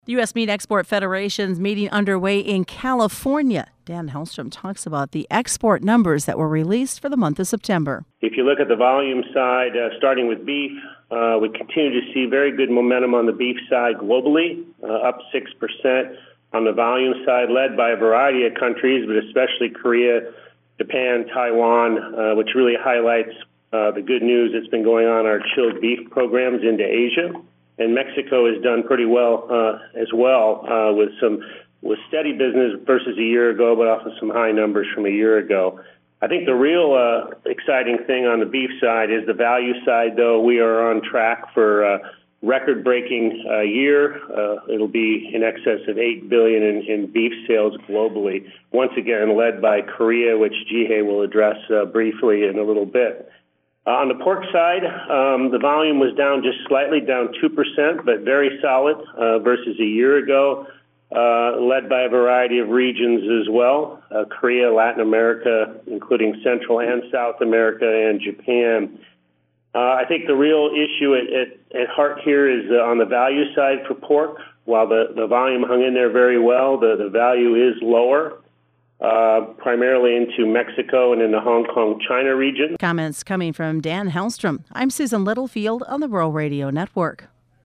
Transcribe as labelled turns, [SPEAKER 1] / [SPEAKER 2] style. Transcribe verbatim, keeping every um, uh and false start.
[SPEAKER 1] The U S. Meat Export Federation's meeting underway in California. Dan Hellstrom talks about the export numbers that were released for the month of September.
[SPEAKER 2] If you look at the volume side, uh, starting with beef, uh, we continue to see very good momentum on the beef side globally, uh, up six percent on the volume side, led by a variety of countries, but especially Korea, Japan, Taiwan, uh, which really highlights uh, the good news that's been going on in our chilled beef programs into Asia. And Mexico has done pretty well uh, as well uh, with some with steady business versus a year ago, but also some high numbers from a year ago. I think the real uh, exciting thing on the beef side is the value side, though. We are on track for a record-breaking uh, year. Uh, it'll be in excess of eight billion dollars in, in beef sales globally, once again led by Korea, which Jihei will address uh, briefly in a little bit. Uh, on the pork side, um, the volume was down just slightly, down two percent, but very solid uh, versus a year ago, uh, led by a variety of regions as well, uh, Korea, Latin America, including Central and South America, and Japan. Uh, I think the real issue at, at, at heart here is uh, on the value side for pork. While the, the volume hung in there very well, the, the value is lower. Uh, primarily into Mexico and in the Hong Kong, China region.
[SPEAKER 1] Comments coming from Dan Hellstrom. I'm Susan Littlefield on the Rural Radio Network.